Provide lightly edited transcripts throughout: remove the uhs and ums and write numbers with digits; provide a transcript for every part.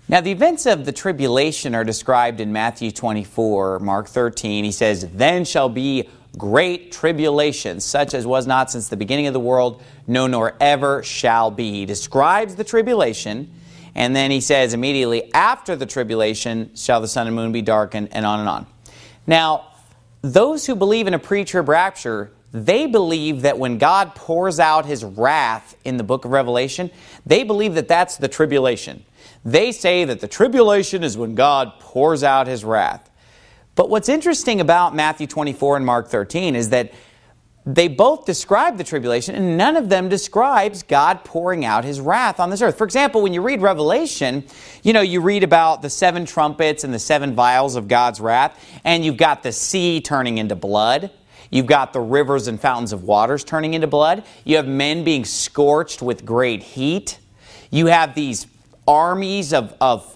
Now, the events of the tribulation are described in Matthew 24, Mark 13. He says, "Then shall be great tribulation, such as was not since the beginning of the world, no, nor ever shall be." He describes the tribulation, and then he says immediately after the tribulation shall the sun and moon be darkened, and on and on. Now, those who believe in a pre-trib rapture, they believe that when God pours out His wrath in the book of Revelation, they believe that that's the tribulation. They say that the tribulation is when God pours out His wrath. But what's interesting about Matthew 24 and Mark 13 is that they both describe the tribulation, and none of them describes God pouring out His wrath on this earth. For example, when you read Revelation, you read about the 7 trumpets and the 7 vials of God's wrath, and you've got the sea turning into blood. You've got the rivers and fountains of waters turning into blood. You have men being scorched with great heat. You have these armies of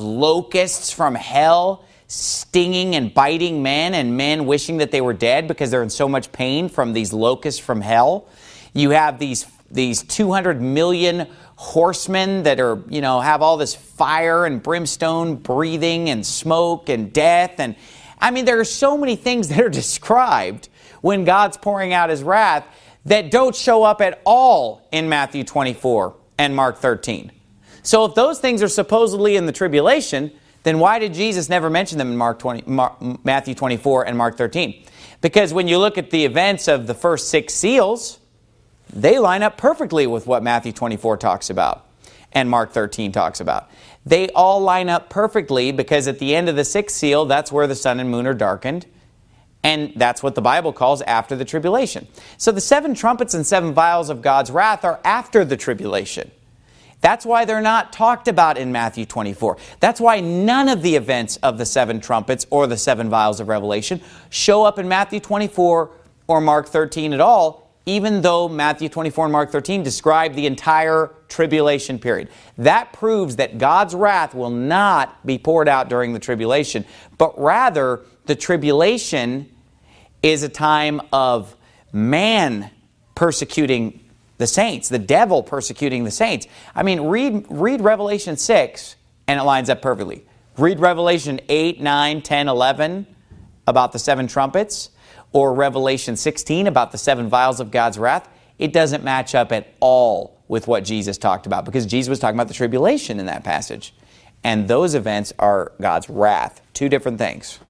locusts from hell stinging and biting men, and men wishing that they were dead because they're in so much pain from these locusts from hell. You have these 200 million horsemen that are, have all this fire and brimstone breathing and smoke and death. And I mean, there are so many things that are described when God's pouring out His wrath that don't show up at all in Matthew 24 and Mark 13. So if those things are supposedly in the tribulation, then why did Jesus never mention them in Matthew 24 and Mark 13? Because when you look at the events of the first 6 seals, they line up perfectly with what Matthew 24 talks about and Mark 13 talks about. They all line up perfectly because at the end of the 6th seal, that's where the sun and moon are darkened. And that's what the Bible calls after the tribulation. So the 7 trumpets and 7 vials of God's wrath are after the tribulation. That's why they're not talked about in Matthew 24. That's why none of the events of the 7 trumpets or the 7 vials of Revelation show up in Matthew 24 or Mark 13 at all, even though Matthew 24 and Mark 13 describe the entire tribulation period. That proves that God's wrath will not be poured out during the tribulation, but rather the tribulation is a time of man persecuting the saints, the devil persecuting the saints. I mean, read Revelation 6 and it lines up perfectly. Read Revelation 8, 9, 10, 11 about the 7 trumpets, or Revelation 16 about the 7 vials of God's wrath. It doesn't match up at all with what Jesus talked about, because Jesus was talking about the tribulation in that passage. And those events are God's wrath. 2 different things.